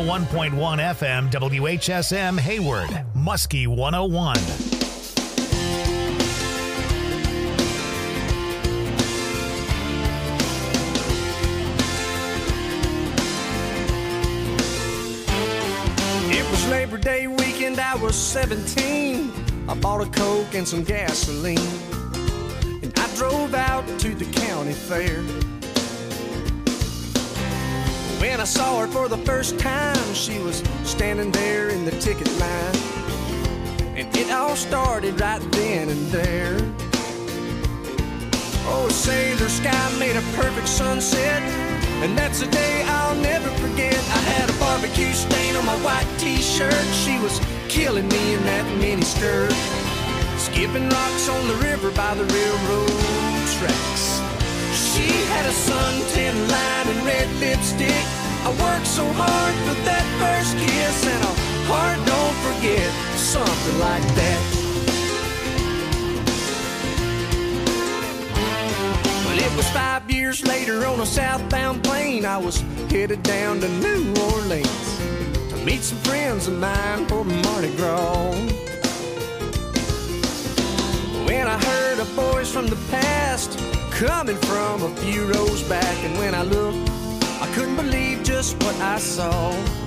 101.1 FM, WHSM Hayward, Muskie 101. It was Labor Day weekend, I was 17. I bought a Coke and some gasoline, and I drove out to the county fair. When I saw her for the first time, she was standing there in the ticket line, and it all started right then and there. Oh, a sailor sky made a perfect sunset, and that's a day I'll never forget. I had a barbecue stain on my white t-shirt. She was killing me in that mini skirt, skipping rocks on the river by the railroad tracks. She had a suntan line and red lipstick. I worked so hard for that first kiss, and a heart don't forget, something like that. But it was 5 years later on a southbound plane. I was headed down to New Orleans to meet some friends of mine for Mardi Gras. When I heard a voice from the past coming from a few rows back, and when I looked, I couldn't believe just what I saw.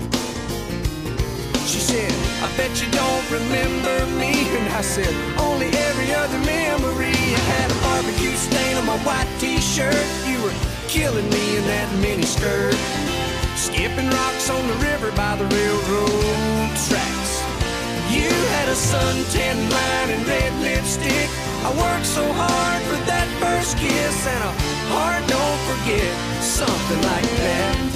She said, I bet you don't remember me. And I said, only every other memory. I had a barbecue stain on my white t-shirt. You were killing me in that mini skirt, skipping rocks on the river by the railroad tracks. You had a suntan line and red lipstick. I worked so hard for that first kiss, and a heart don't forget, something like that.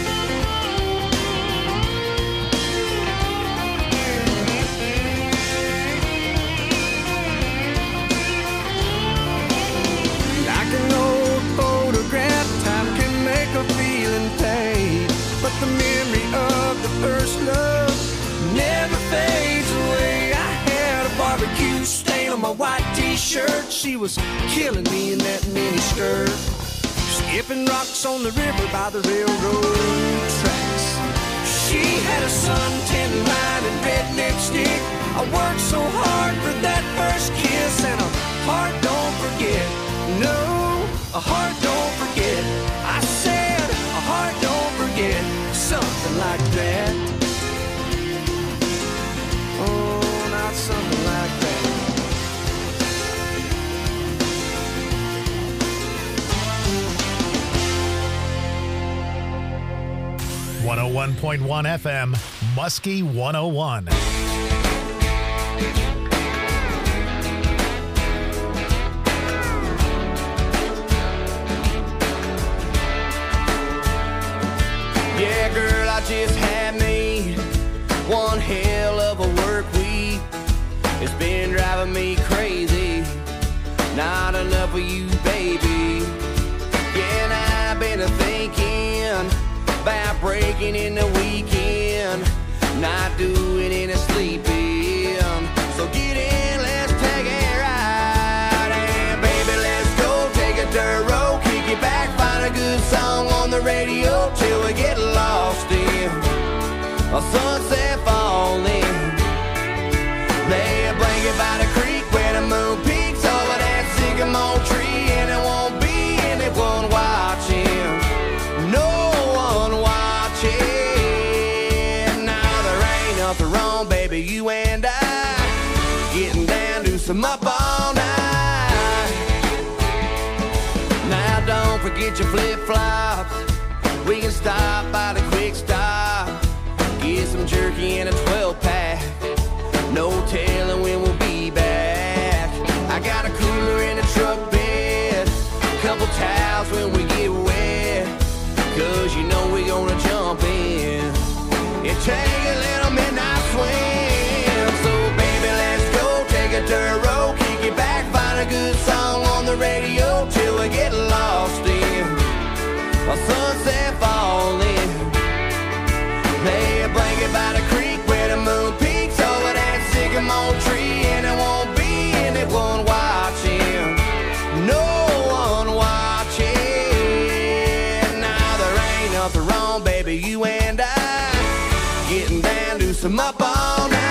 Like an old photograph, time can make a feeling fade, but the memory of the first love never fades away. I had a barbecue stain on my white t-shirt. She was killing me in that mini skirt, skipping rocks on the river by the railroad tracks. She had a suntan line and red lipstick. I worked so hard for that first kiss, and a heart don't forget. No, a heart don't forget. I said a heart don't forget, something like that. Oh, not something like that. 101.1 FM, Muskie 101. Yeah, girl, I just had me one hell of a work week. It's been driving me crazy, not enough of you, baby. Yeah, and I've been thinking about breaking in the weekend, not doing any sleeping. So get in, let's take a ride, and baby, let's go take a dirt road, kick it back, find a good song on the radio till we get lost in a sunset falling. Lay a blanket by the creek where the moon peaks over that sycamore tree, and it won't be anyone watching. No one watching. Now there ain't nothing wrong, baby, you and I getting down to some up all night. Now don't forget your flip-flops. We can stop by the quick stop, get some jerky and a 12-pack. No telling when we'll be back. I got a cooler in the truck bed, couple towels when we get wet, 'cause you know we gonna jump in and take a little midnight swim. So baby, let's go take a dirt road, kick it back, find a good song on the radio till we get lost in a sunset falling. Lay a blanket by the creek where the moon peaks over that sycamore getting down to some up all night.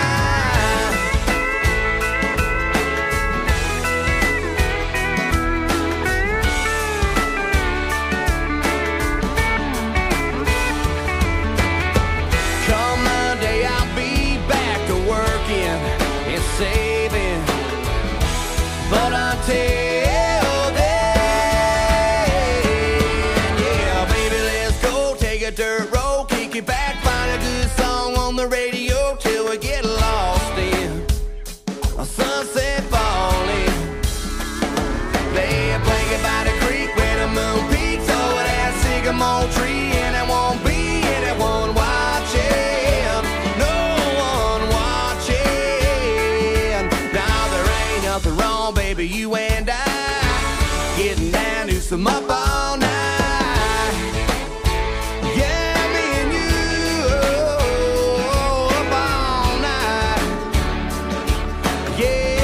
Come Monday, I'll be back to working and saving, but until then, yeah, baby, let's go take a dirt road, kick it back, find a good song on the radio till we get lost in a sunset falling. Lay a blanket by the creek where the moon peaks over that sycamore tree, and there won't be anyone watching, no one watching. Now there ain't nothing wrong, baby, you and I getting down to some up all night. Yeah, me and you up all night. Yeah.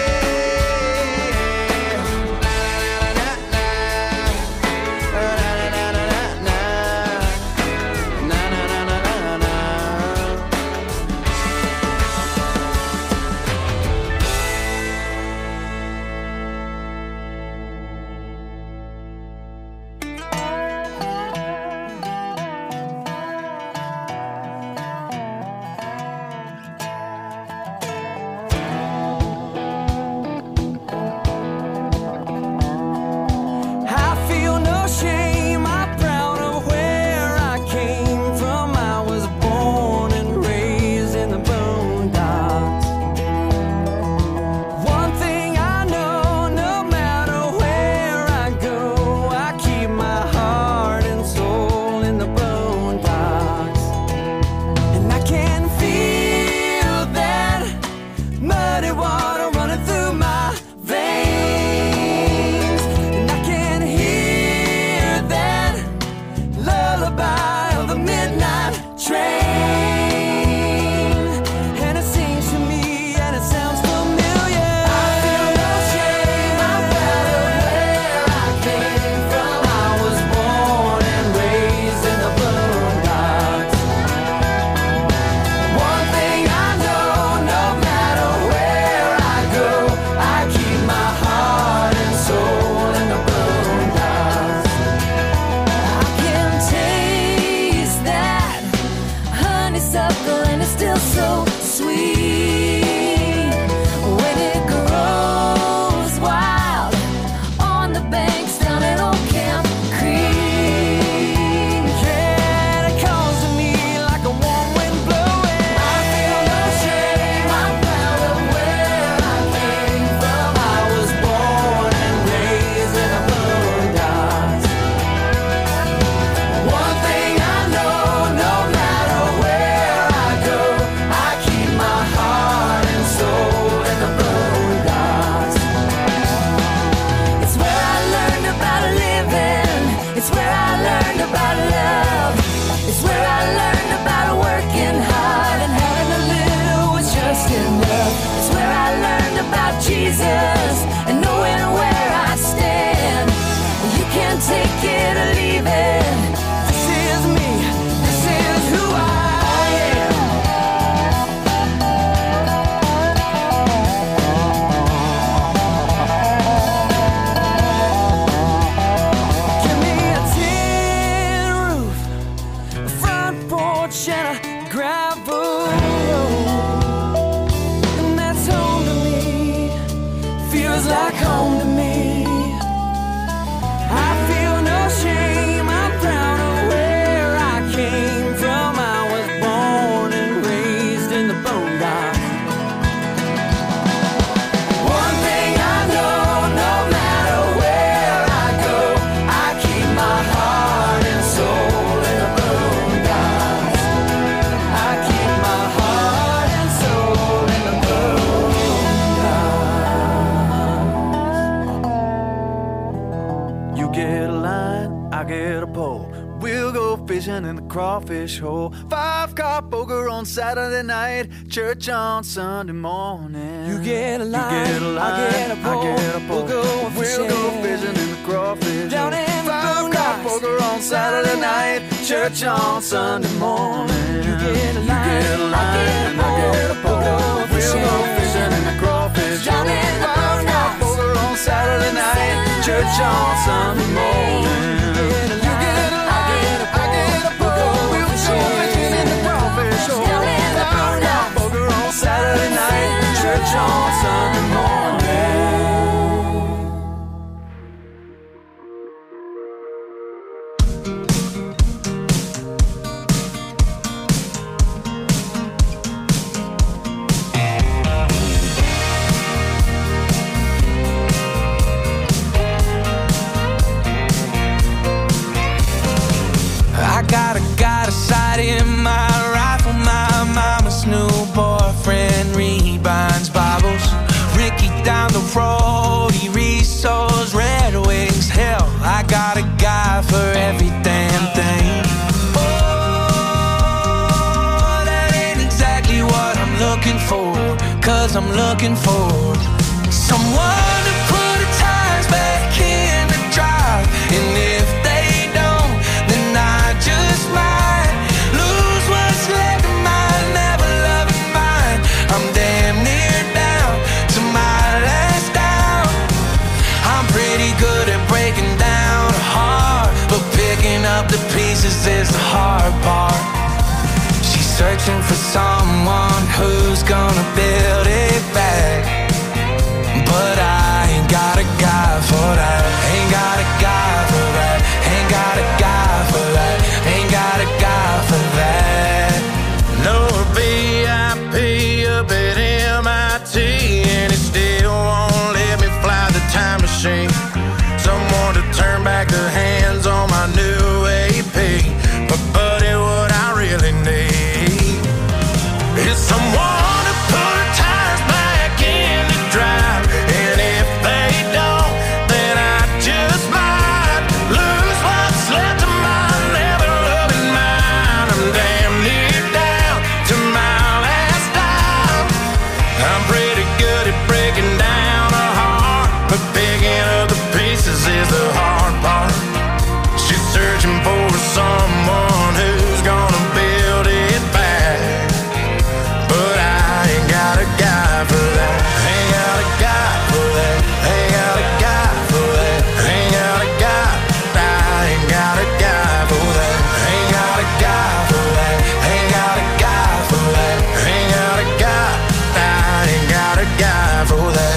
Na, na, na, na, na, na, na, na, na, na, na, na, na, na. I feel no shame, I'm proud of where I came from. I was born and raised in the boondocks. One thing I know, no matter where I go, I keep my heart and soul in the boondocks. And I can feel that muddy water running through my veins, and I can hear that lullaby of the midnight train, and it sings to me and it sounds familiar. I feel no shame, I'm proud of where I came from. I was born and raised in the boondocks. One thing I know, no matter where I go, I keep my heart and soul in the boondocks. I can taste that honeysuckle and it's still so sweet when it grows wild on the banks down at Old Camp Creek. Yeah, it calls to me like a warm wind blowing. I feel no shame, I'm proud of where I came from. I was born and raised in the boondocks. One thing I know, no matter where I go, I keep my heart and soul in the boondocks. It's where I learned about living. It's where I learned about love. It's where I learned about working hard and having a little was just enough. It's where I learned about Jesus and knowing where I stand. You can't take it or leave it. This is me. This is who I am. Give me a tin roof, a front porch, and a gravel road, and that's home to me. fishing in the crawfish hole. 5-car poker on Saturday night, church on Sunday morning. You get a line, I get a pole, we'll go fishing in the crawfish down hole. in the 5-car poker on Saturday night, church on Sunday morning. You get a line, I get a pole, we'll go fishing in the crawfish hole. 5-car poker on Saturday night, church on Sunday morning. Saturday night, church on Sunday I got a sight in my rifle, my mama's new boyfriend rebinds Bibles. Ricky down the road, he resells Red Wings. Hell, I got a guy for every damn thing. Oh, that ain't exactly what I'm looking for, 'cause I'm looking for someone to put the tires back in the drive. And if they don't, then I just might lose what's left of my never-loving mind. I'm damn near down to my last down. I'm pretty good at breaking down a heart, but picking up the pieces is the hard part. She's searching for someone who's gonna build it back, but I ain't got a guy for that. Ain't got a guy for that. Ain't got a guy for that. Ain't got a guy for that. No VIP up at MIT, and it still won't let me fly the time machine. Someone to turn back the hands on my new AP. But buddy, what I really need is someone to put tires back in the drive. And if they don't, then I just might lose what's left of my never-loving mind. I'm damn near down to my last dime. I'm pretty good at breaking down a heart, but picking up the pieces is the hard part. She's searching for someone who's gonna build it back, but I ain't got a guy for that. Ain't got a guy for that. Ain't got a guy for that. Ain't got a guy. I ain't got a guy for that. Ain't got a guy for that. Ain't got a guy for that. Ain't got a guy. I ain't got a guy for that.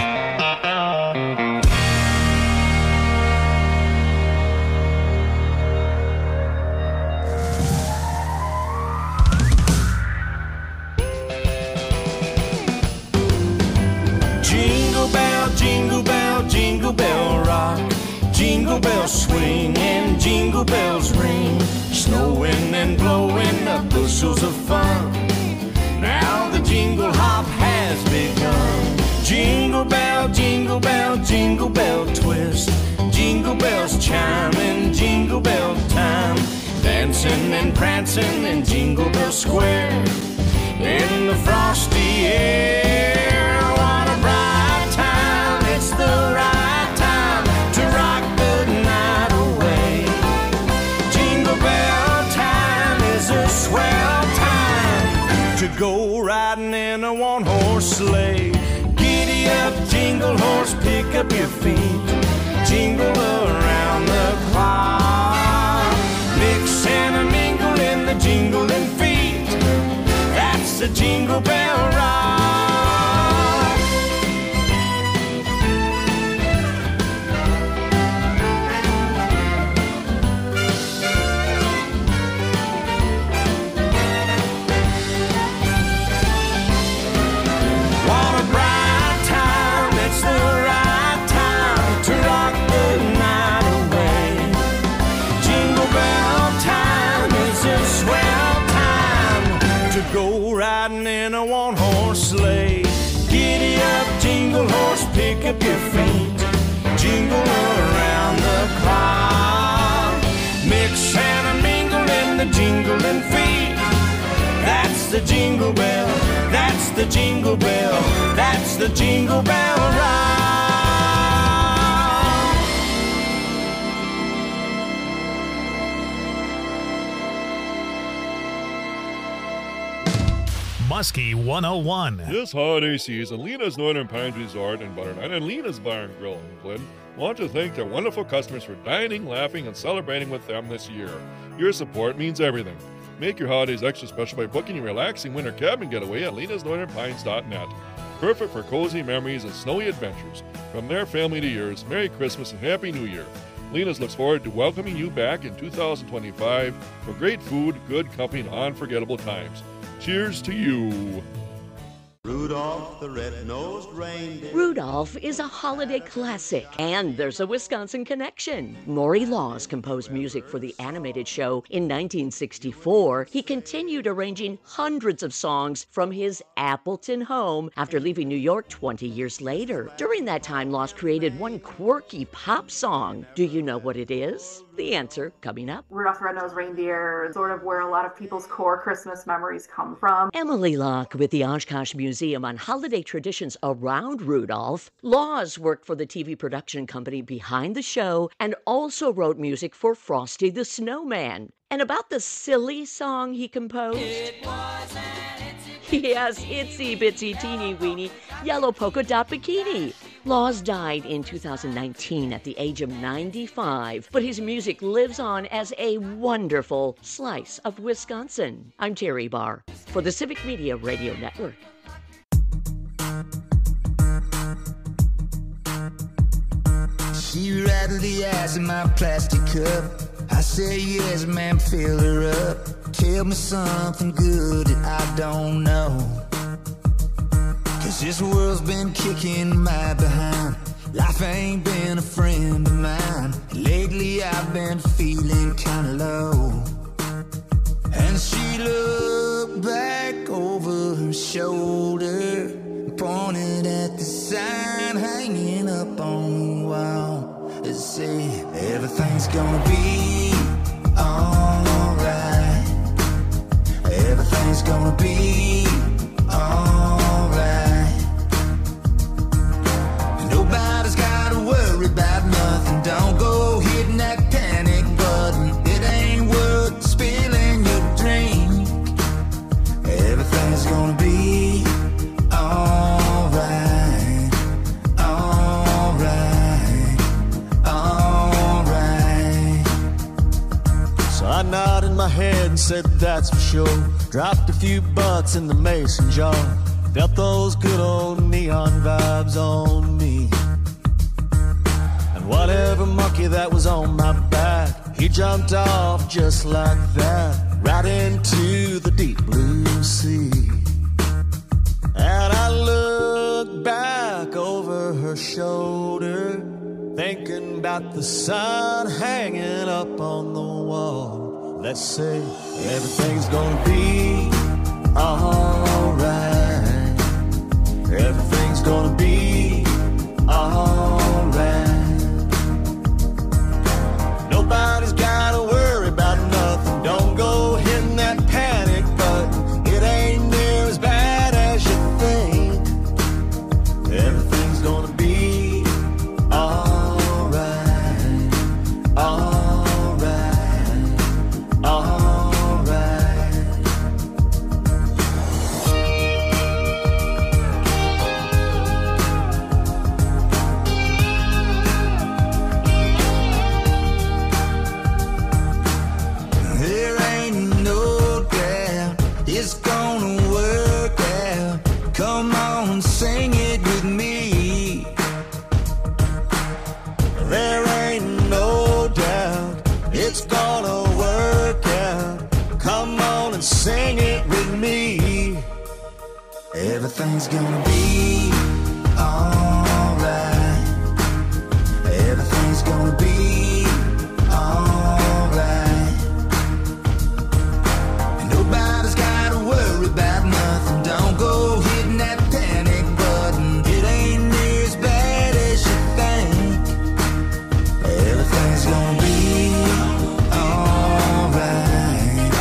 Jingle bell, jingle bell rock. Jingle bells swing and jingle bells ring. Snowing and blowing up bushels of fun. Now the jingle hop has begun. Jingle bell, jingle bell, jingle bell twist. Jingle bells chiming, jingle bell time. Dancing and prancing in Jingle Bell Square. In the frosty air, what a bright time. It's the right time to rock the night away. Jingle bell time is a swell time to go riding in a one-horse sleigh. Giddy up, jingle horse, pick up your feet. Jingle around the clock. Mix and a mingle in the jingling feet. That's the Jingle Bell Rock. What a bright time, it's the right time to rock the night away. Jingle bell time is a swell time to go riding in a one-horse sleigh. Giddy up, jingle horse, pick up your feet. Jingle around the clock. Mix and a mingle and the jingling feet. That's the jingle bell, that's the jingle bell, that's the jingle bell ride. Muskie 101. This holiday season, Lena's Northern Pines Resort in Butternut and Lena's Bar and Grill in Clinton want to thank their wonderful customers for dining, laughing, and celebrating with them this year. Your support means everything. Make your holidays extra special by booking your relaxing winter cabin getaway at lenasnorthernpines.net. Perfect for cozy memories and snowy adventures. From their family to yours, Merry Christmas and Happy New Year. Lena's looks forward to welcoming you back in 2025 for great food, good company, and unforgettable times. Cheers to you. Rudolph the red-nosed reindeer. Rudolph is a holiday classic, and there's a Wisconsin connection. Maury Laws composed music for the animated show in 1964. He continued arranging hundreds of songs from his Appleton home after leaving New York 20 years later. During that time, Laws created one quirky pop song. Do you know what it is? The answer coming up. Rudolph the Red-Nosed Reindeer is sort of where a lot of people's core Christmas memories come from. Emily Locke with the Oshkosh Museum on holiday traditions around Rudolph. Laws worked for the TV production company behind the show and also wrote music for Frosty the Snowman. And about the silly song he composed? It was an itsy Yes, itsy bitsy teeny weeny yellow polka dot bikini. Laws died in 2019 at the age of 95, but his music lives on as a wonderful slice of Wisconsin. I'm Terry Barr for the Civic Media Radio Network. She rattled the ice in my plastic cup. I said, yes, ma'am, fill her up. Tell me something good that I don't know. 'Cause this world's been kicking my behind. Life ain't been a friend of mine. Lately I've been feeling kinda low. And she looked back over her shoulder, pointed at the sign hanging up on the wall. It said, everything's gonna be alright. Everything's gonna be alright. Nobody's gotta worry about nothing. Don't go hitting that panic button. It ain't worth spilling your drink. Everything's gonna be alright. Alright. Alright. So I nodded my head and said that's for sure. Dropped a few bucks in the mason jar. Felt those good old neon vibes on me. And whatever monkey that was on my back, he jumped off just like that, right into the deep blue sea. And I looked back over her shoulder, thinking about the sign hanging up on the wall. Let's say everything's gonna be alright. Everything's gonna be alright. Nobody's gotta worry about nothing. Don't go hitting that panic button. It ain't near as bad as you think. Everything's gonna be alright. Alright. Alright. There ain't no doubt it's gonna work out. Come on, sing it with me. There ain't no doubt it's gonna work out. Come on and sing it with me. Everything's gonna be alright. Everything's gonna be alright. Nobody's gotta worry about nothing. Don't go hitting that panic button. It ain't near as bad as you think. Everything's gonna be alright.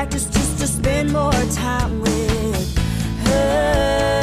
practice just to spend more time with her.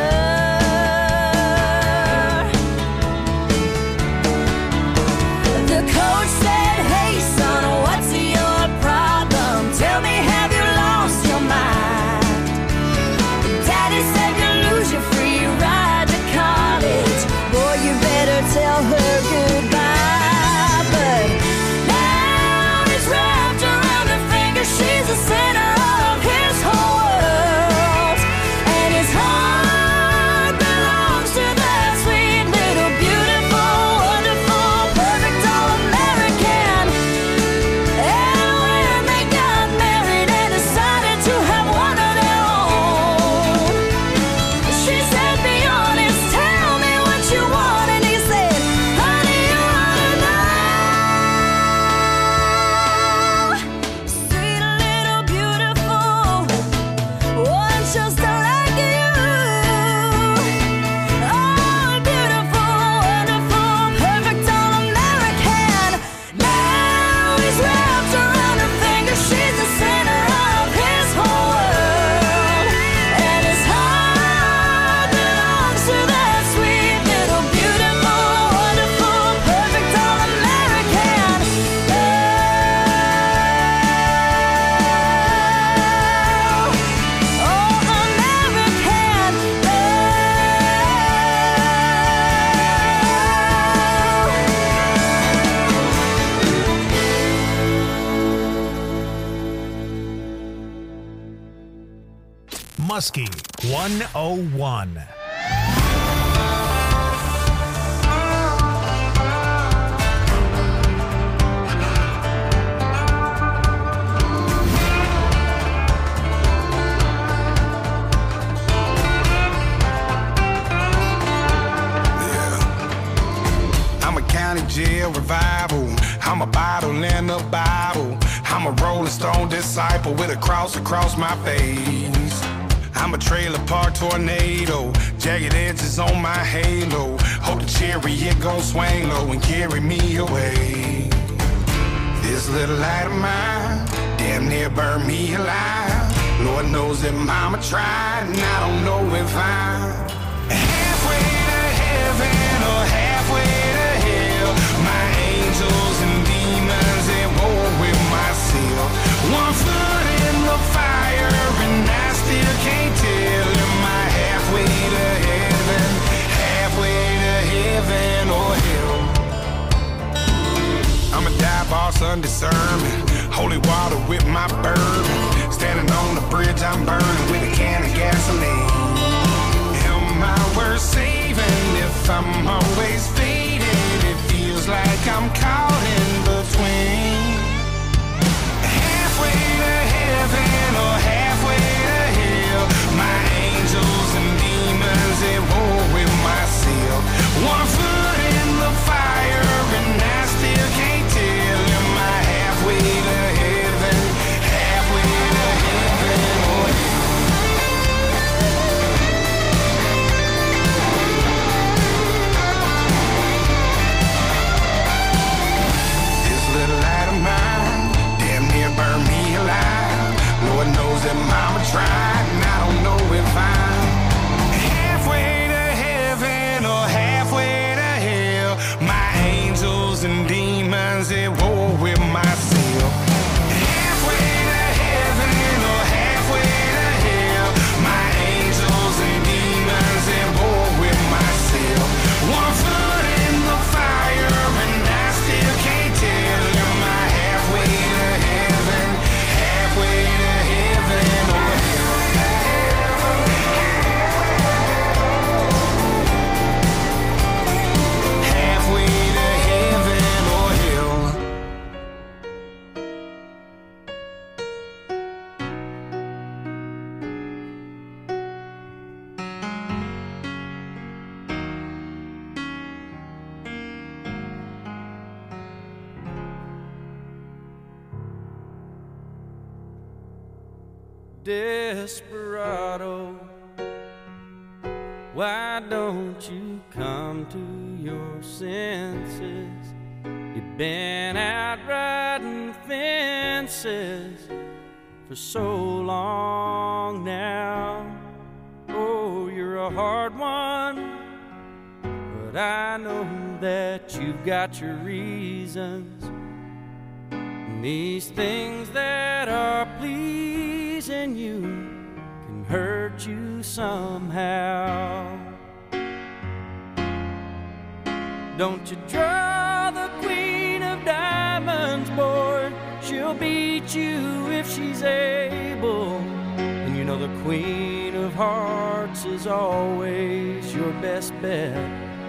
The coach said, hey son, what's your problem? Tell me, have you lost your mind? Daddy said you lose your free ride to college. Boy, you better tell her goodbye. But now he's wrapped around her finger. She's the center of his whole world. And his heart belongs to that sweet little beautiful, wonderful, perfect all-American. And when they got married and decided to have one of their own, she said, be honest, tell me what you want. And he said, honey, you ought to know. Sweet little beautiful, one just like you. Oh, beautiful, wonderful, perfect all-American. Now he's wrapped around her finger. She's the center of his whole world. And his heart belongs to that sweet little beautiful, wonderful, perfect all-American. Muskie 101. I'm a county jail revival. I'm a bottle in the Bible. I'm a Rolling Stone disciple with a cross across my face. I'm a trailer park tornado, jagged edges on my halo. Hope the chariot gon' swing low and carry me away. This little light of mine damn near burned me alive. Lord knows that mama tried, and I don't know if I'm halfway to heaven or halfway to hell. My angels and demons at war with myself. One foot in the fire and I still can't tell. Am I halfway to heaven, halfway to heaven or hell? I'm a dive bar Sunday sermon, holy water with my bourbon. Standing on the bridge I'm burning with a can of gasoline. Am I worth saving if I'm always faded? It feels like I'm caught in between. Halfway to heaven or halfway to hell. My angels and demons at war with myself. One foot in the fire and I still can't tell. Am I halfway to heaven, halfway to heaven or this little light of mine damn near burned me alive. Lord knows that mama tried, and I don't know if I'm halfway to heaven or halfway to hell. My angels and demons at war with myself. Halfway to heaven or halfway to hell. My angels and demons at war with myself. One foot in the fire and I still can't tell. Am I halfway to heaven, halfway to heaven or halfway to heaven or hell? Desperado, why don't you come to your senses? You've been out riding fences for so long now. Oh, you're a hard one, but I know that you've got your reasons. And these things that are pleasing you can hurt you somehow. Don't you draw the queen of diamonds, boy. She'll beat you if she's able. And you know the queen of hearts is always your best bet.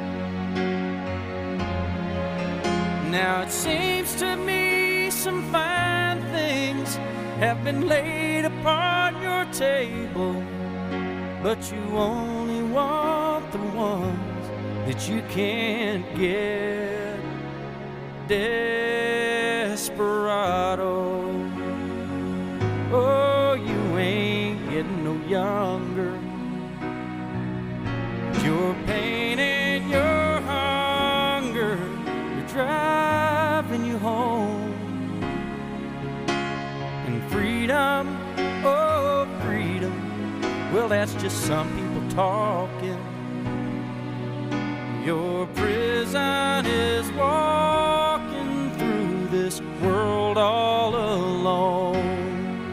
Now it seems to me some fine things have been laid upon your table, but you only want the ones that you can't get. Desperado, oh, you ain't getting no younger. Your pain and your hunger, you're driving you home. And freedom, oh freedom, well that's just some people talking. Your prison is walking through this world all alone.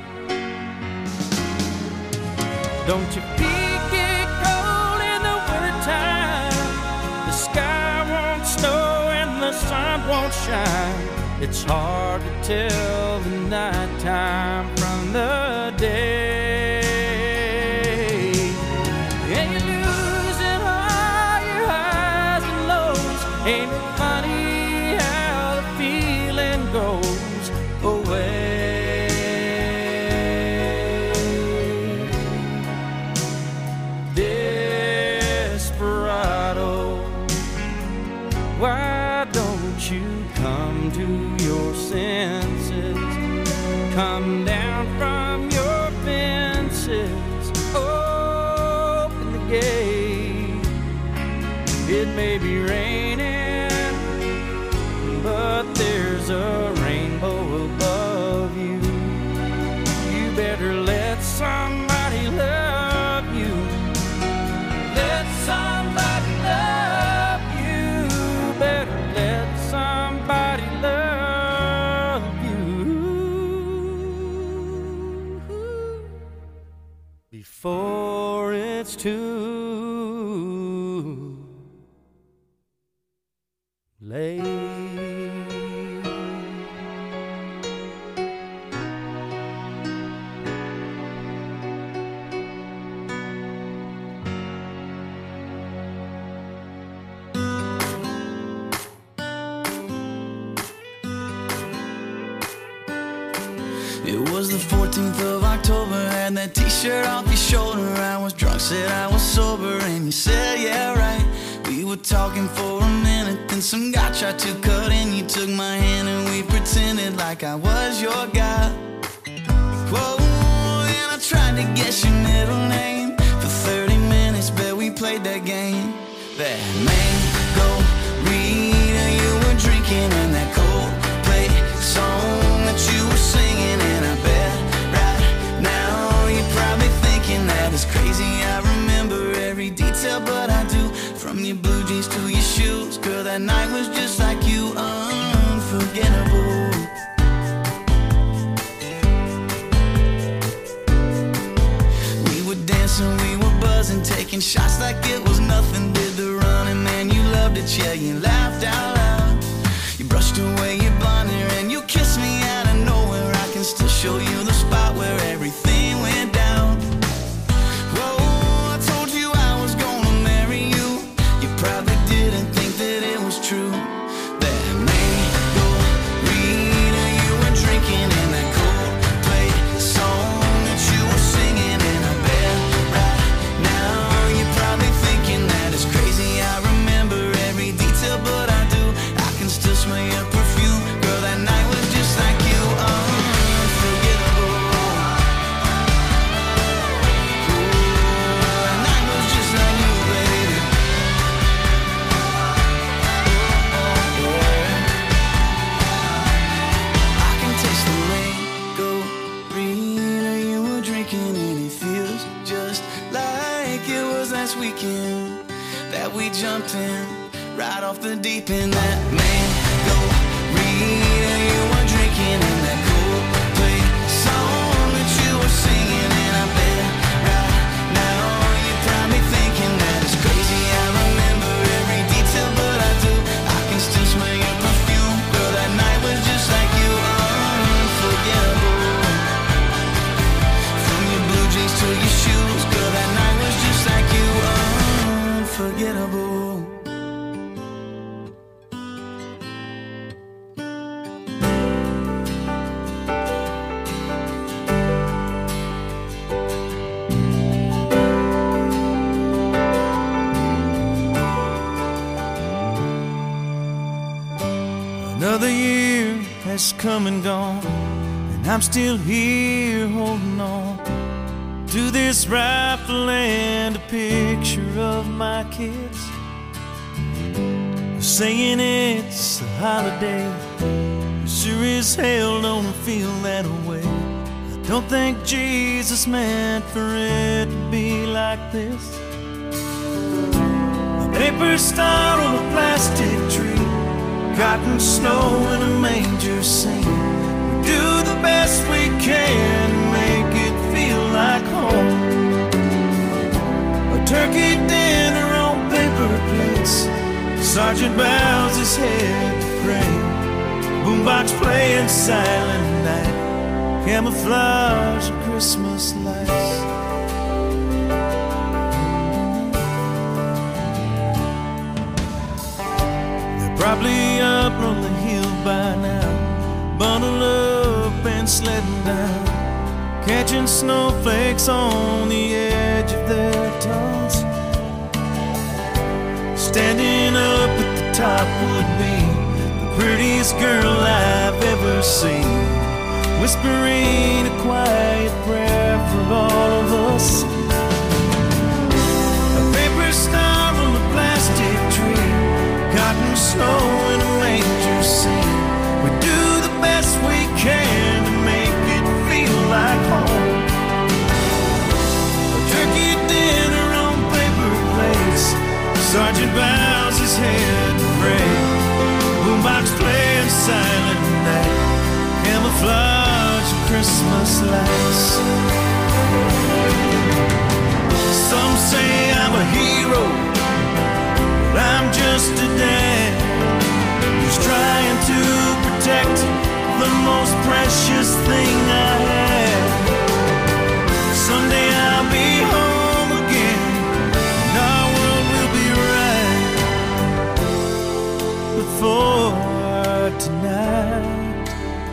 Don't your feet get cold in the wintertime? The sky won't snow and the sun won't shine. It's hard to tell the nighttime from the day. And you're losing all your highs and lows. Ain't it funny how the feeling goes away? Desperado, why don't you come to your senses? Come down from your fences, open the gate. It may be raining, but there's a rainbow above you. You better let somebody love you. Let somebody love you. Better let somebody love you before it's too late. It was the 14th of October, had that t-shirt off your shoulder. I was drunk, said I was sober, and you said, yeah, right. We were talking for a minute, then some guy tried to cut in. You took my hand and we pretended like I was your guy. Whoa, and I tried to guess your middle name. For 30 minutes, bet we played that game. That mango reader you were drinking, and that Coldplay song that you were singing. And I bet right now you're probably thinking that it's crazy I remember every detail, but I do. From your blue jeans to your shoes, girl, that night was just like you, unforgettable. We were dancing, we were buzzing, taking shots like it was nothing. Did the running, man, you loved it, yeah, you laughed out loud. You brushed away your blonde hair and you kissed me out of nowhere. I can still show you the spot where everything went down. Whoa, I told you I was gonna marry you. You probably didn't think that it was true. That mango reader you were drinking, and that Coldplay song that you were singing. And I bet right now you're probably thinking that it's crazy I remember every detail, but I do. weekend that we jumped in right off the deep end. That mango reader you were drinking in that Coldplay song that you were singing, and I bet right now you're probably thinking that it's crazy. I remember every detail, but I do. I can still smell your perfume, girl. That night was just like you, unforgettable. From your blue jeans to your shoes, girl. That night was just like you, unforgettable. Another year has come and gone, and I'm still here holding on to this rifle and a picture of my kids, saying it's a holiday. Sure as hell don't feel that way. I don't think Jesus meant for it to be like this. A paper star on a plastic tree, cotton snow in a manger scene. We do the best we can to make it feel like home. A turkey dinner on paper plates, Sergeant bows his head to pray. Boombox playing Silent Night, camouflage and Christmas lights. Probably up on the hill by now, bundled up and sledding down, catching snowflakes on the edge of their tongues. Standing up at the top would be the prettiest girl I've ever seen, whispering a quiet prayer for all of us. A paper star on a plastic tree, cotton snow in a manger scene. We do the best we can to make it feel like home. A turkey dinner on paper plates, Sergeant bows his head to pray. Boombox playing Silent Night, camouflage and Christmas lights. Some say I'm a hero, I'm just a dad who's trying to protect the most precious thing I have. Someday I'll be home again, and our world will be right. But for tonight,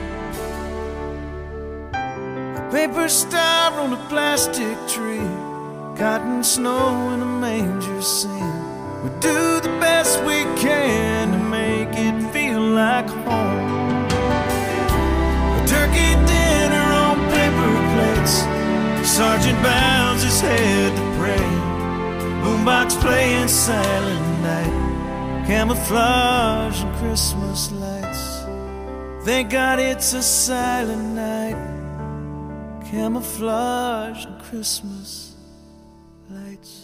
a paper star on a plastic tree, cotton snow in a manger scene. We do the best we can to make it feel like home. A turkey dinner on paper plates, Sergeant bows his head to pray. Boombox playing Silent Night, camouflage and Christmas lights. Thank God it's a silent night, camouflage and Christmas lights.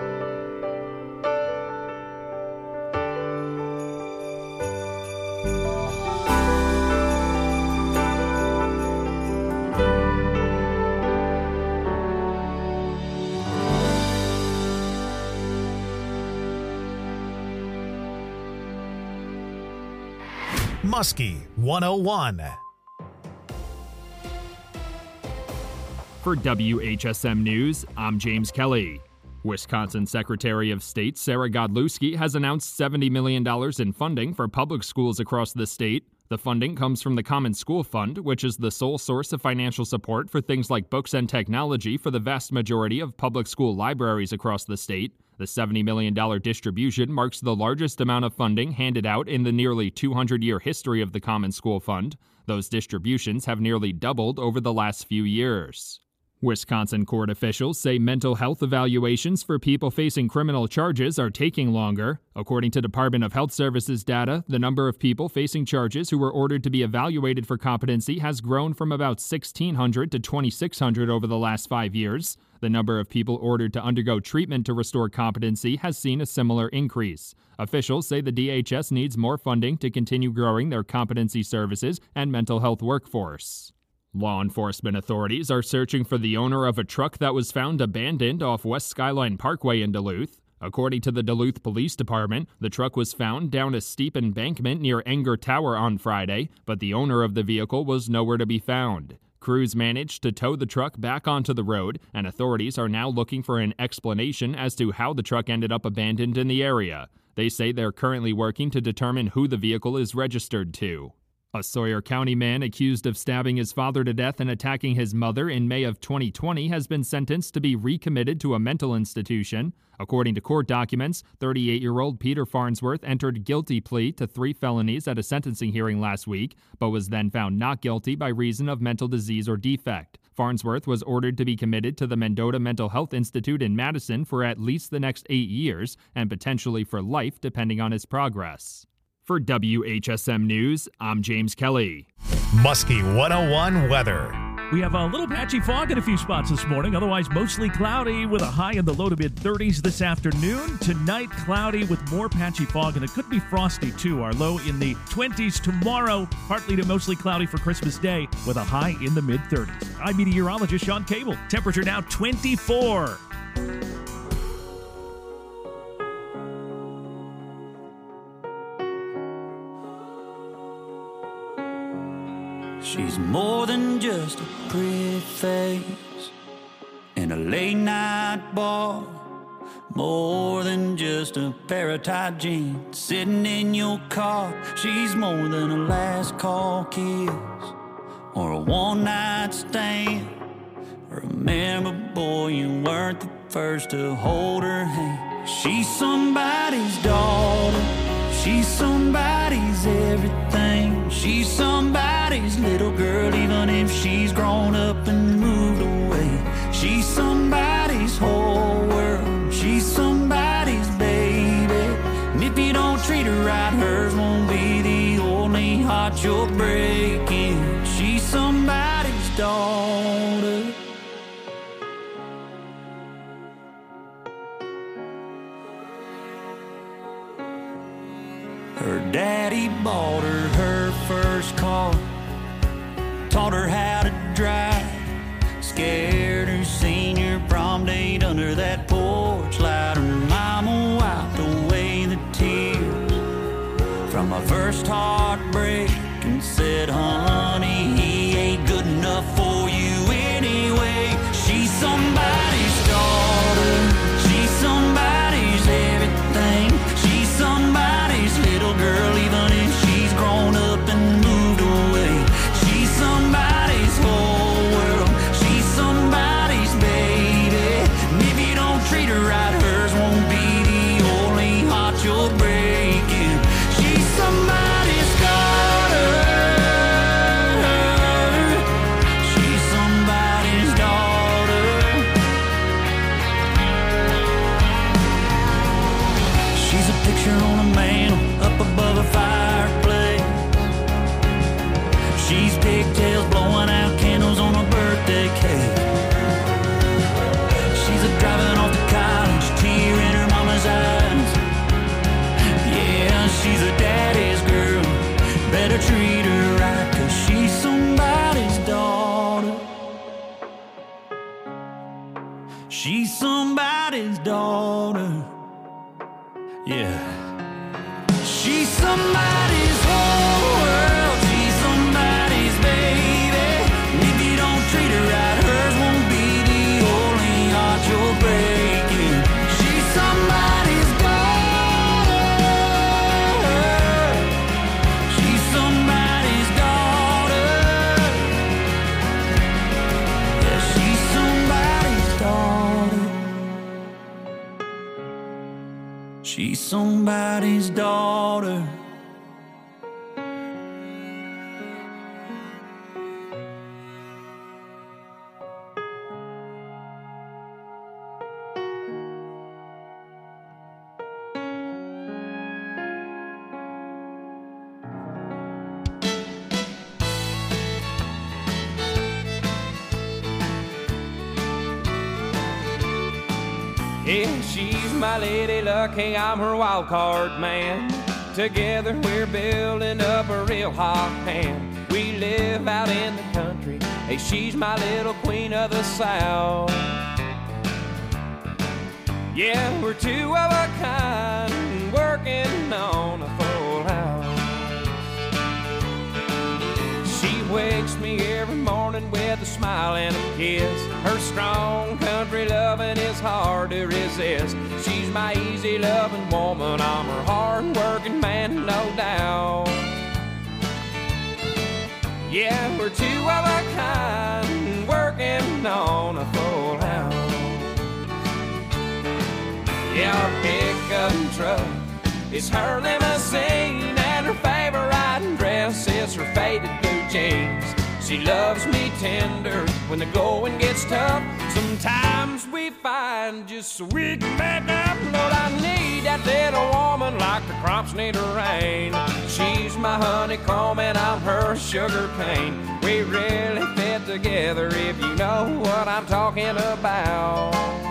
Muskie 101. For WHSM News, I'm James Kelly. Wisconsin Secretary of State Sarah Godlewski has announced $70 million in funding for public schools across the state. The funding comes from the Common School Fund, which is the sole source of financial support for things like books and technology for the vast majority of public school libraries across the state. The $70 million distribution marks the largest amount of funding handed out in the nearly 200-year history of the Common School Fund. Those distributions have nearly doubled over the last few years. Wisconsin court officials say mental health evaluations for people facing criminal charges are taking longer. According to Department of Health Services data, the number of people facing charges who were ordered to be evaluated for competency has grown from about 1,600 to 2,600 over the last 5 years. The number of people ordered to undergo treatment to restore competency has seen a similar increase. Officials say the DHS needs more funding to continue growing their competency services and mental health workforce. Law enforcement authorities are searching for the owner of a truck that was found abandoned off West Skyline Parkway in Duluth. According to the Duluth Police Department, the truck was found down a steep embankment near Enger Tower on Friday, but the owner of the vehicle was nowhere to be found. Crews managed to tow the truck back onto the road, and authorities are now looking for an explanation as to how the truck ended up abandoned in the area. They say they're currently working to determine who the vehicle is registered to. A Sawyer County man accused of stabbing his father to death and attacking his mother in May of 2020 has been sentenced to be recommitted to a mental institution. According to court documents, 38-year-old Peter Farnsworth entered guilty plea to 3 felonies at a sentencing hearing last week, but was then found not guilty by reason of mental disease or defect. Farnsworth was ordered to be committed to the Mendota Mental Health Institute in Madison for at least the next 8 years, and potentially for life depending on his progress. For WHSM News, I'm James Kelly. Muskie 101 weather. We have a little patchy fog in a few spots this morning, otherwise mostly cloudy with a high in the low to mid-30s this afternoon. Tonight, cloudy with more patchy fog, and it could be frosty too. Our low in the 20s tomorrow, partly to mostly cloudy for Christmas Day with a high in the mid-30s. I'm meteorologist Sean Cable. Temperature now 24. She's more than just a pretty face in a late night bar, more than just a pair of tight jeans sitting in your car. She's more than a last call kiss or a one night stand. Remember, boy, you weren't the first to hold her hand. She's somebody's daughter, she's somebody's everything. She's somebody's little girl, even if she's grown up and moved away. She's somebody's whole world, she's somebody's baby. And if you don't treat her right, hers won't be the only heart you're breaking. She's somebody's daughter. Her daddy bought her first car, taught her how to drive, scared her senior prom date under that porch light. Her mama wiped away the tears from my first heartbreak and said, honey, he ain't good enough for you anyway. She's somebody's daughter, she's somebody's everything. She's somebody's little girl, even if she's grown up and moved away. She's somebody's whole world, she's somebody's baby. And if you don't treat her right, hers won't be the only heart you're breaking. She's somebody's daughter, she's somebody's daughter. She's a picture on a mantle up above a fireplace. She's pigtails blowing out candles on a birthday cake. She's a driving off to college, tear in her mama's eyes. Yeah, she's a daddy's girl, better treat her right, 'cause she's somebody's daughter. She's somebody's daughter. Yeah. She's somebody's whole world, she's somebody's baby. And if you don't treat her right, hers won't be the only heart you're breaking. She's somebody's daughter, she's somebody's daughter. Yeah, she's somebody's daughter. She's somebody's daughter. Yeah, she's my lady luck, hey, I'm her wild card man. Together we're building up a real hot hand. We live out in the country, hey, she's my little queen of the South. Yeah, we're two of a kind, working on a full house. She wakes me every morning with a smile and a kiss. Her strong country loving is hard to resist. She's my easy loving woman, I'm her hard working man, no doubt. Yeah, we're two of a kind, working on a full house. Yeah, our pickup truck is her limousine, and her favorite riding dress is her faded blue jeans. She loves me tender when the going gets tough. Sometimes we find just so we can make up. Lord, I need that little woman like the crops need a rain. She's my honeycomb and I'm her sugar cane. We really fit together if you know what I'm talking about.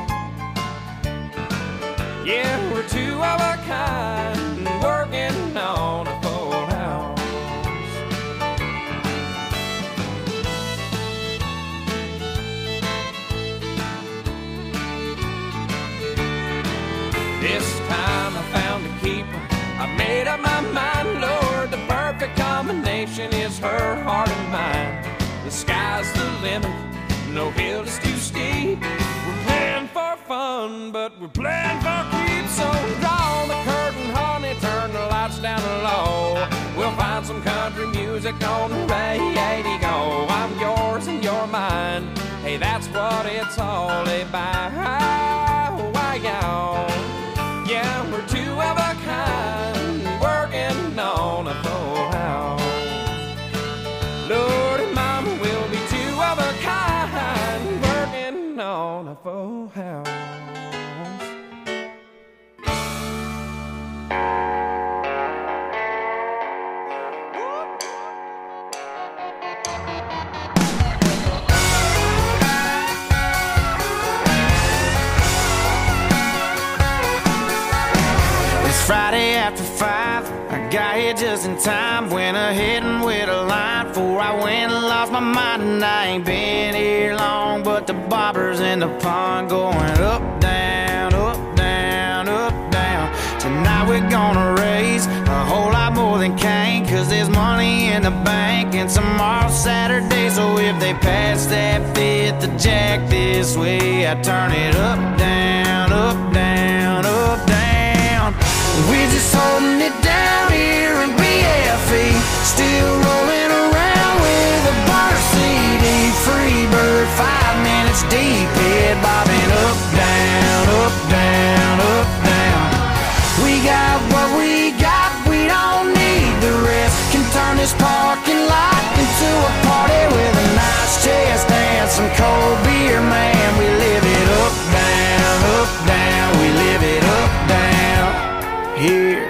Yeah, we're two of a kind, working on a full house. This time I found a keeper, I made up my mind, Lord, the perfect combination is her heart and mine. The sky's the limit, no hill is too steep. We're playing for fun, but we're playing for keeps. So draw the curtain, honey, turn the lights down low. We'll find some country music on the radio. I'm yours and you're mine, hey, that's what it's all about. Why, y'all? Yeah, we're two of a kind, working on a full house. Lord and Mama will be two of a kind, working on a full house. Friday after 5, I got here just in time. Went ahead and with a line before I went and lost my mind. And I ain't been here long, but the bobbers in the pond going up, down, up, down, up, down. Tonight we're gonna raise a whole lot more than Cain, 'cause there's money in the bank and tomorrow's Saturday. So if they pass that fifth of Jack this way, I turn it up, down, up, down, up, down. We're just holding it down here in BFE, still rolling around with a bar CD. Free bird, 5 minutes deep, head bobbing up, down, up, down, up, down. We got what we got, we don't need the rest. Can turn this parking lot into a party with a nice chest and some cold beer, man. We live it up, down, we live it up, down. Here.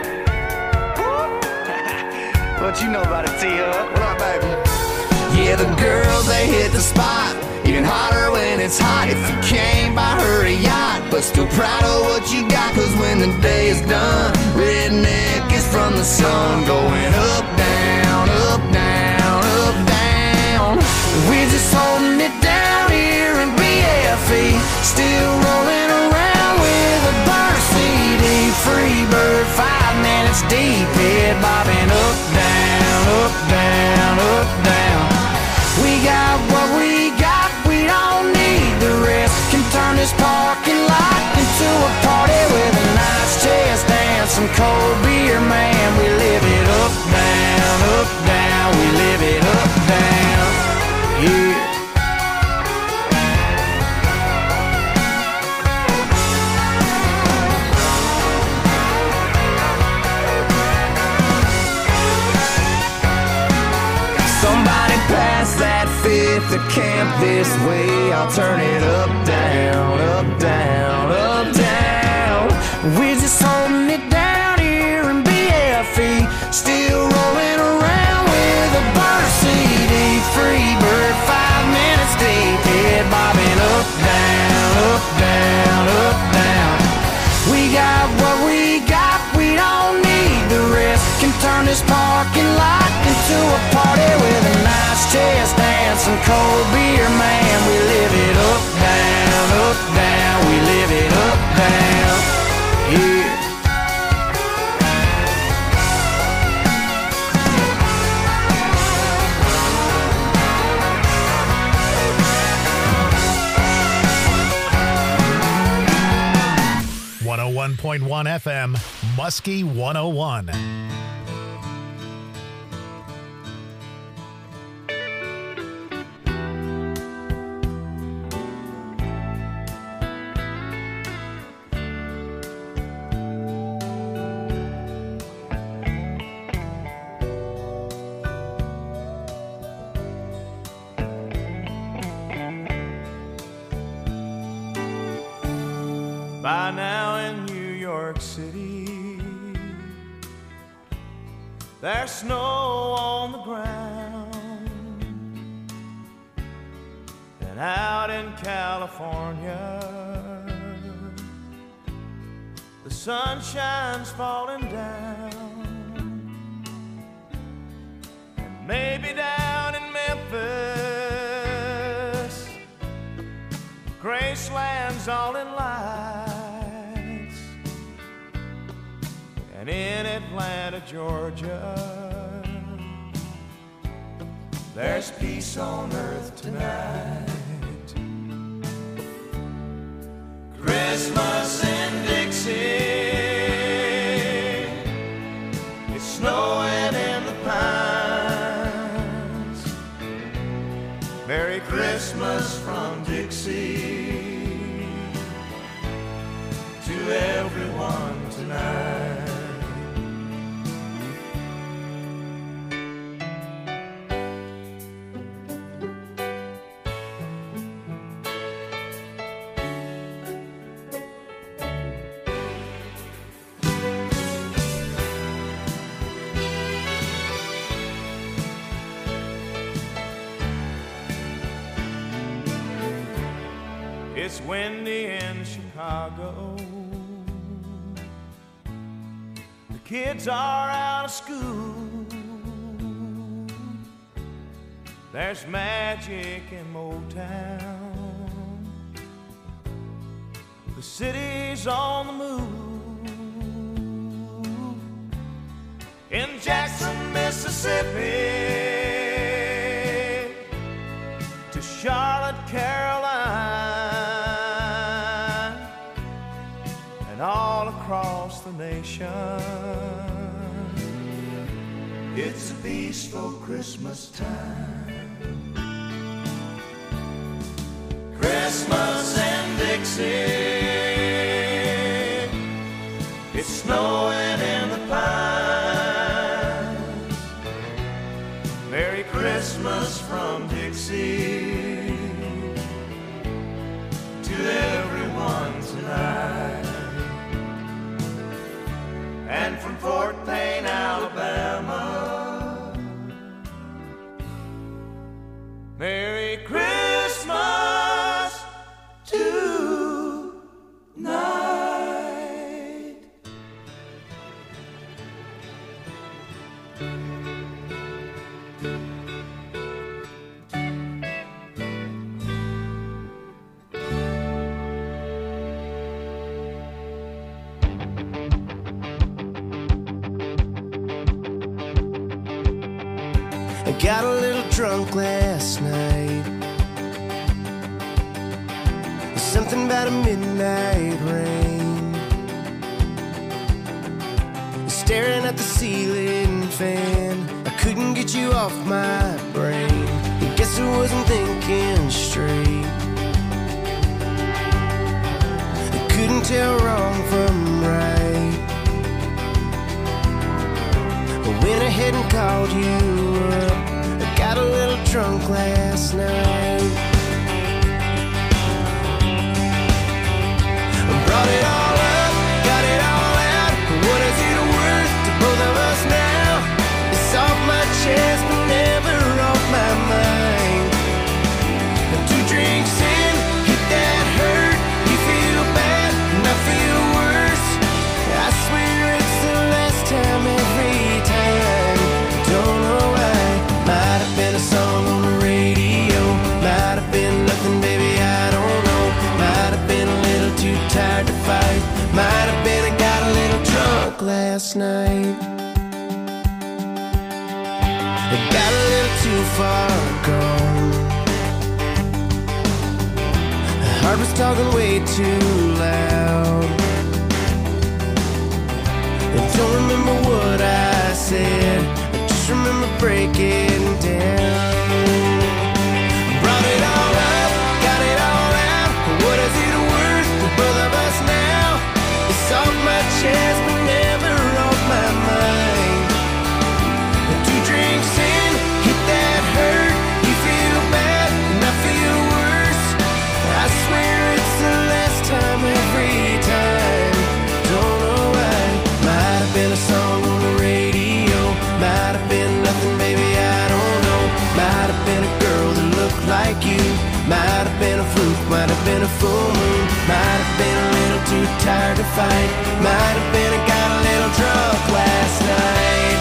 What you know about it, T-Hub? What up, baby? Yeah, the girls, they hit the spot. Even hotter when it's hot. If you can't buy her a yacht, but still proud of what you got, 'cause when the day is done, redneck is from the sun. Going up, down, up, down, up, down. We're just holding it down here in BFE, still rolling around with a burn CD. Free bird, 5 minutes deep, head bobbing up, down, up, down, up, down. We got what we got, we don't need the rest. Can turn this parking lot into a party with a nice chest and some cold beer, man. We live it up, down, we live it up, down. Yeah. Somebody pass that fifth to camp this way. I'll turn it up, down, up, down, up, down. We're just holding it down here in BFE, still rolling around with a burn CD. Free bird, 5 minutes deep, head bobbing up, down, up, down, up, down. 101.1 FM, Muskie 101. By now in New York City, there's snow on the ground. And out in California, the sunshine's falling down. And maybe down in Memphis, Graceland's all in lights. And in Atlanta, Georgia, there's peace on earth tonight. Christmas in Dixie, it's snowing in the pines. Merry Christmas from Dixie to everyone tonight. It's windy in Chicago. The kids are out of school. There's magic in Motown. The city's on the move. In Jackson, Mississippi, to Charlotte, Carolina, and all across the nation, it's a peaceful Christmas time. Christmas in Dixie, it's snowing in the pines. Merry Christmas from Dixie to everyone tonight. And from Fort Payne, Alabama, Merry Christmas tonight. I got a little drunk last night. There's something about a midnight rain, staring at the ceiling fan. I couldn't get you off my brain. I guess I wasn't thinking straight. I couldn't tell wrong from right. I went ahead and called you up. I got a little drunk last night. I brought it all up, got it all out. What is it worth to both of us now? It's off my chest but never off my mind. And 2 drinks in, hit that hurt. You feel bad and I feel worse. I swear it's the last time every time. Don't know why. Might have been a song on the radio. Might have been nothing, baby, I don't know. Might have been a little too tired to fight. Might have been I got a little drunk last night. I got a little too far gone. The heart was talking way too loud. Don't remember what I said, I just remember breaking down. Brought it all up, got it all out. What is it worth to both of us now? It's off my chest but never off my mind. 2 drinks in, hit that hurt. You feel bad and I feel worse. I swear it's the last time every time. Don't know why. Might have been a song on the radio, might have been nothing, baby, I don't know. Might have been a girl that looked like you, might have been a fluke, might have been a full moon, might have been a little too tired to fight, might have been I got a little drunk last night.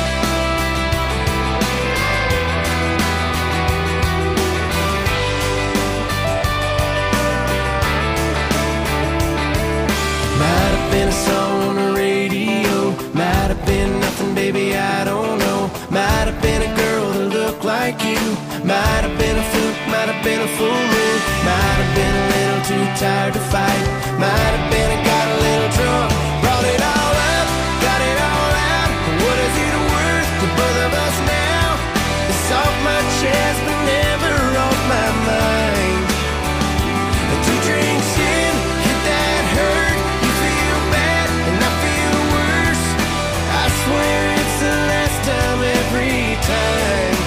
Might have been a song on the radio, might have been nothing, baby, I don't know. Might have been a girl that looked like you, might have been a fluke, might have been a full moon, might have been a little too tired to fight, might have been I got a little drunk. Brought it all up, got it all out. What is it worth to both of us now? It's off my chest but never off my mind. 2 drinks in, hit that hurt. You feel bad and I feel worse. I swear it's the last time every time.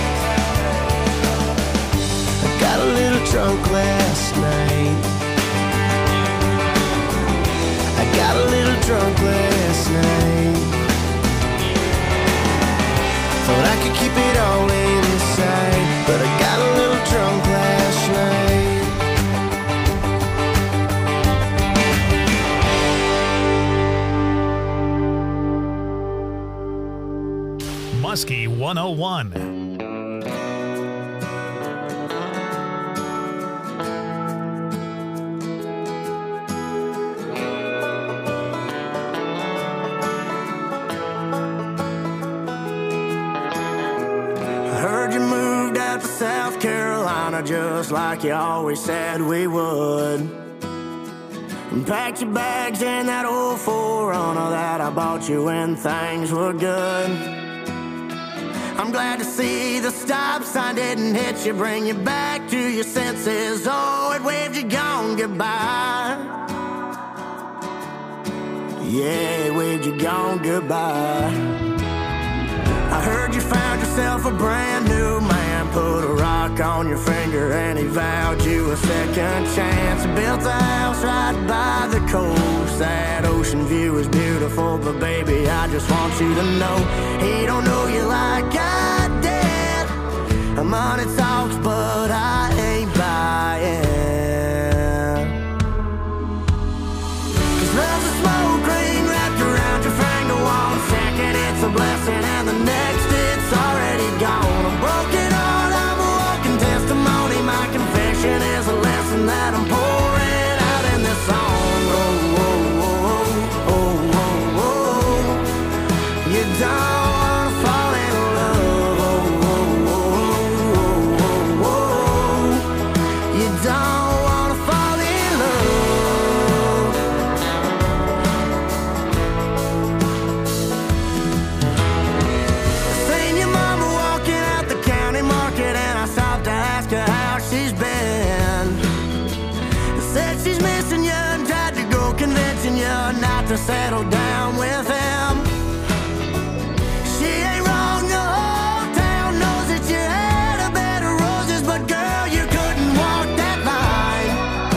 I got a little drunk last night. I got a little drunk last night. Thought I could keep it all inside, but I got a little drunk last night. Muskie 101. South Carolina, just like you always said we would. And packed your bags in that old 4Runner that I bought you when things were good. I'm glad to see the stop sign didn't hit you, bring you back to your senses. Oh, it waved you gone goodbye. Yeah, it waved you gone goodbye. I heard you found yourself a brand new man, put a rock on your finger and he vowed you a second chance. He built a house right by the coast, that ocean view is beautiful, but baby, I just want you to know he don't know you like I did. Money talks, but I ain't buying. 'Cause love's a smoke ring wrapped around your finger. 1 second it's a blessing and the next it's already gone. A broken heart, I'm a walking testimony. My confession is a lesson that I'm pouring out in this song. Oh, oh, oh, oh, oh, oh. You don't wanna fall in love. Oh, oh, oh, oh, oh, oh. You don't wanna fall in love. Seen your mama walking out the county market and I stopped to ask her how she's been. Said she's missing you and tried to go convincing you not to settle down with him. She ain't wrong, the whole town knows that you had a bed of roses, but girl, you couldn't walk that line.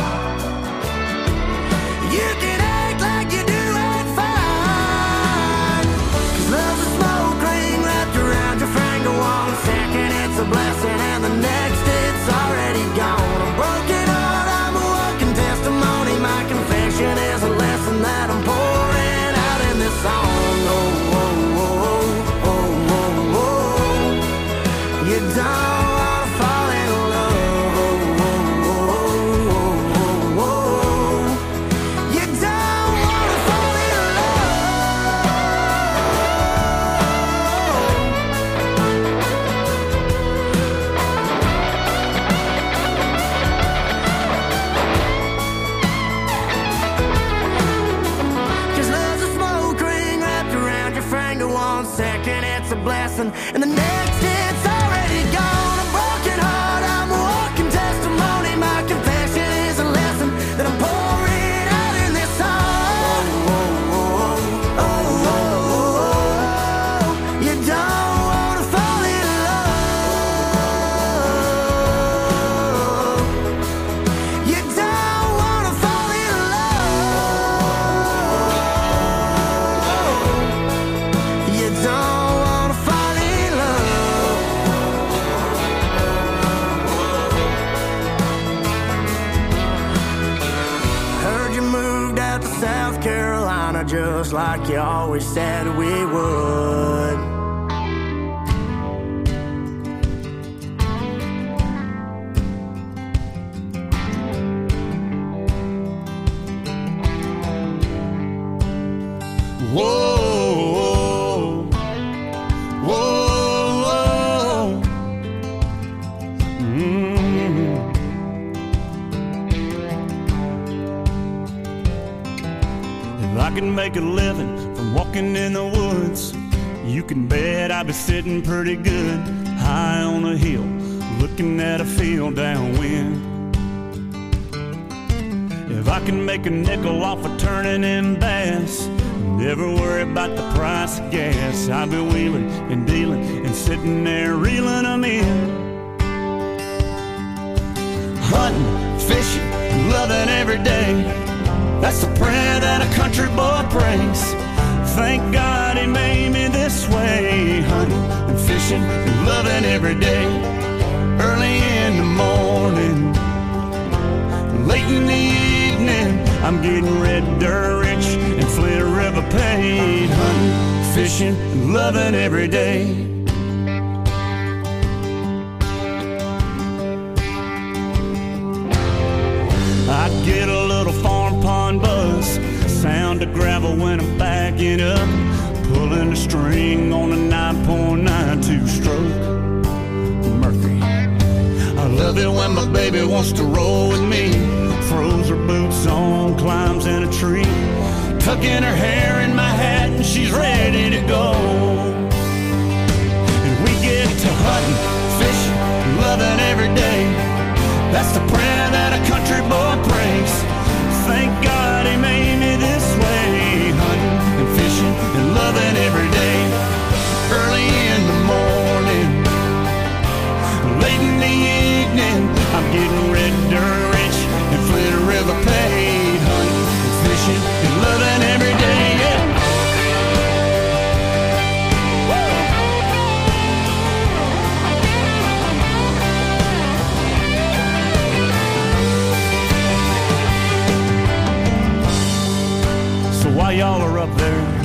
You can act like you do it fine. 'Cause love's a smoke ring wrapped around your finger. 1 second it's a blessing and the next it's already gone. A broken heart, I'm a walking testimony. My confession is a lesson that I'm pouring out in this song. second it's a blessing, and the next it's already gone. A broken heart, I'm a walking testimony. My confession is a lesson that I'm pouring out in this song. Oh, oh, oh, oh, oh. You don't wanna fall in love. You don't wanna fall in love. You don't wanna fall in love. Heard you moved out to South Carolina just like you always said we would. Whoa, whoa, whoa. If I can make a living from walking in the woods, you can bet I'd be sitting pretty good high on a hill, looking at a field downwind. If I can make a nickel off of turning in bass, never worry about the price of gas, I'll be wheeling and dealing and sitting there reeling them in. Hunting, fishing, loving every day, that's the prayer that a country boy prays. Thank God he made me this way. Hunting and fishing and loving every day. Early in the morning, late in the evening, I'm getting red dirt rich and Flint River paid. Hunting, fishing, and loving every day. I get a little farm pond buzz, sound of gravel when I'm backing up, pulling the string on a 9.92 stroke Mercury. I love it when my baby wants to roll with me, throws her boots on, climbs in a tree, tucking her hair in my hat and she's ready to go. And we get to hunting, fishing, loving every day, that's the prayer that a country boy prays. Thank God he made me this way. Hunting and fishing and loving every day. Early in the morning, late in the evening, I'm getting red dirt rich and Flint River paid. Hunting and fishing and loving every day, yeah. While y'all are up there